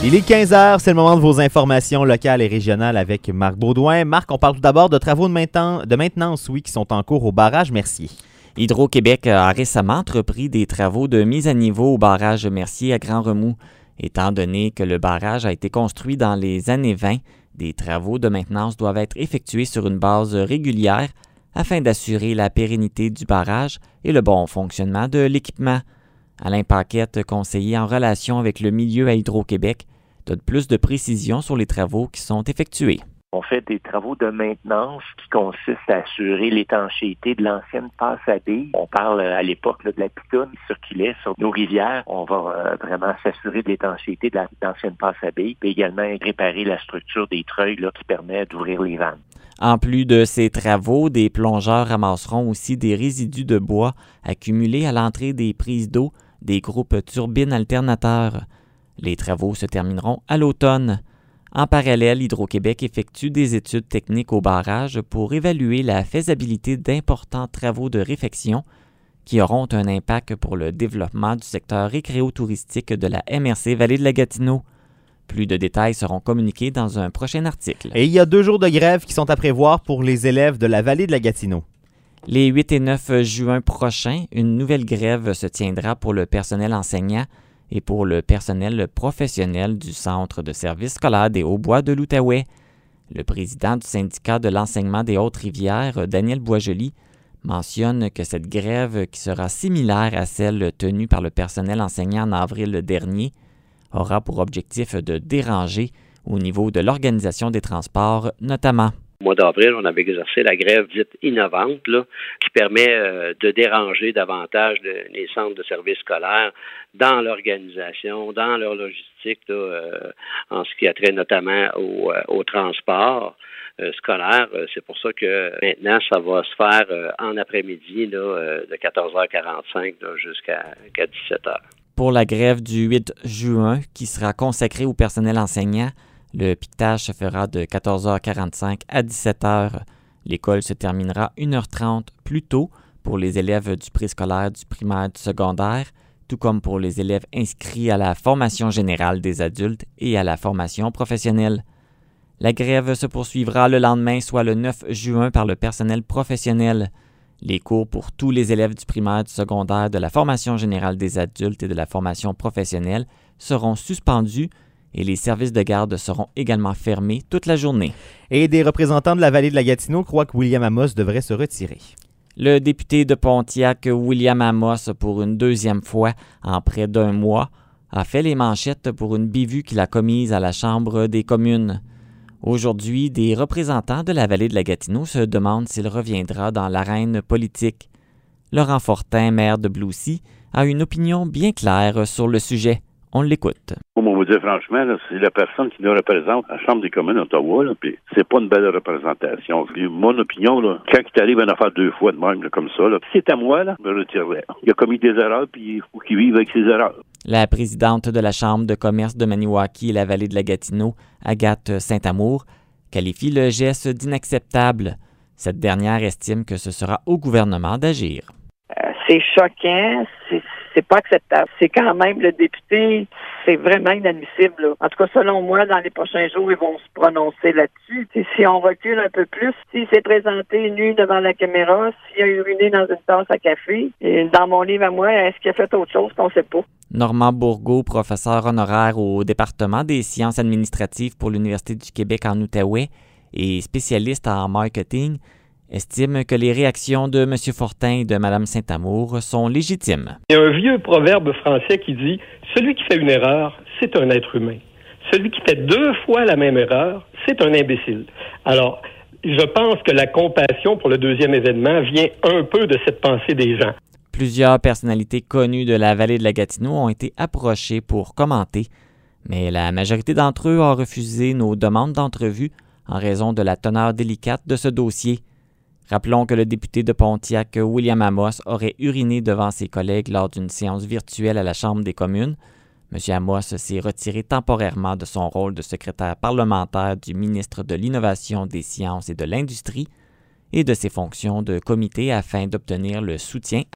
Il est 15h, c'est le moment de vos informations locales et régionales avec Marc Baudouin. Marc, on parle tout d'abord de travaux de maintenance qui sont en cours au barrage Mercier. Hydro-Québec a récemment entrepris des travaux de mise à niveau au barrage Mercier à Grand-Remous. Étant donné que le barrage a été construit dans les années 20, des travaux de maintenance doivent être effectués sur une base régulière afin d'assurer la pérennité du barrage et le bon fonctionnement de l'équipement. Alain Paquette, conseiller en relation avec le milieu à Hydro-Québec, donne plus de précisions sur les travaux qui sont effectués. On fait des travaux de maintenance qui consistent à assurer l'étanchéité de l'ancienne passe à billes. On parle à l'époque de la pitonne qui circulait sur nos rivières. On va vraiment s'assurer de l'étanchéité de l'ancienne passe à billes, puis également réparer la structure des treuils qui permet d'ouvrir les vannes. En plus de ces travaux, des plongeurs ramasseront aussi des résidus de bois accumulés à l'entrée des prises d'eau des groupes turbines alternateurs. Les travaux se termineront à l'automne. En parallèle, Hydro-Québec effectue des études techniques au barrage pour évaluer la faisabilité d'importants travaux de réfection qui auront un impact pour le développement du secteur récréo-touristique de la MRC Vallée de la Gatineau. Plus de détails seront communiqués dans un prochain article. Et il y a 2 jours de grève qui sont à prévoir pour les élèves de la Vallée de la Gatineau. Les 8 et 9 juin prochains, une nouvelle grève se tiendra pour le personnel enseignant et pour le personnel professionnel du Centre de services scolaires des Hauts-Bois de l'Outaouais. Le président du syndicat de l'enseignement des Hautes-Rivières, Daniel Boisjoli, mentionne que cette grève, qui sera similaire à celle tenue par le personnel enseignant en avril dernier, aura pour objectif de déranger au niveau de l'organisation des transports notamment. Au mois d'avril, on avait exercé la grève dite innovante, qui permet de déranger davantage les centres de services scolaires dans l'organisation, dans leur logistique, en ce qui a trait notamment au transport scolaire. C'est pour ça que maintenant, ça va se faire en après-midi de 14h45 jusqu'à 17h. Pour la grève du 8 juin, qui sera consacrée au personnel enseignant, le piquetage se fera de 14h45 à 17h. L'école se terminera 1h30 plus tôt pour les élèves du préscolaire, du primaire, du secondaire, tout comme pour les élèves inscrits à la formation générale des adultes et à la formation professionnelle. La grève se poursuivra le lendemain, soit le 9 juin, par le personnel professionnel. Les cours pour tous les élèves du primaire, du secondaire, de la formation générale des adultes et de la formation professionnelle seront suspendus et les services de garde seront également fermés toute la journée. Et des représentants de la Vallée de la Gatineau croient que William Amos devrait se retirer. Le député de Pontiac, William Amos, pour une 2e fois en près d'un mois, a fait les manchettes pour une bévue qu'il a commise à la Chambre des communes. Aujourd'hui, des représentants de la Vallée de la Gatineau se demandent s'il reviendra dans l'arène politique. Laurent Fortin, maire de Bloussy, a une opinion bien claire sur le sujet. On l'écoute. On va vous dire franchement, c'est la personne qui nous représente à la Chambre des communes d'Ottawa, puis c'est pas une belle représentation. Puis mon opinion, quand il t'arrive une affaire 2 fois de même, comme ça, si c'est à moi, je me retirerais. Il a commis des erreurs, puis il faut qu'il vive avec ses erreurs. La présidente de la Chambre de commerce de Maniwaki et la Vallée de la Gatineau, Agathe Saint-Amour, qualifie le geste d'inacceptable. Cette dernière estime que ce sera au gouvernement d'agir. C'est choquant, c'est pas acceptable. C'est quand même le député, c'est vraiment inadmissible. En tout cas, selon moi, dans les prochains jours, ils vont se prononcer là-dessus. Si on recule un peu plus, s'il s'est présenté nu devant la caméra, s'il a uriné dans une tasse à café, et dans mon livre à moi, est-ce qu'il a fait autre chose qu'on ne sait pas? Normand Bourgault, professeur honoraire au département des sciences administratives pour l'Université du Québec en Outaouais et spécialiste en marketing, estime que les réactions de M. Fortin et de Mme Saint-Amour sont légitimes. Il y a un vieux proverbe français qui dit « Celui qui fait une erreur, c'est un être humain. Celui qui fait 2 fois la même erreur, c'est un imbécile. » Alors, je pense que la compassion pour le 2e événement vient un peu de cette pensée des gens. Plusieurs personnalités connues de la Vallée de la Gatineau ont été approchées pour commenter, mais la majorité d'entre eux a refusé nos demandes d'entrevue en raison de la teneur délicate de ce dossier. Rappelons que le député de Pontiac, William Amos, aurait uriné devant ses collègues lors d'une séance virtuelle à la Chambre des communes. M. Amos s'est retiré temporairement de son rôle de secrétaire parlementaire du ministre de l'Innovation, des Sciences et de l'Industrie et de ses fonctions de comité afin d'obtenir le soutien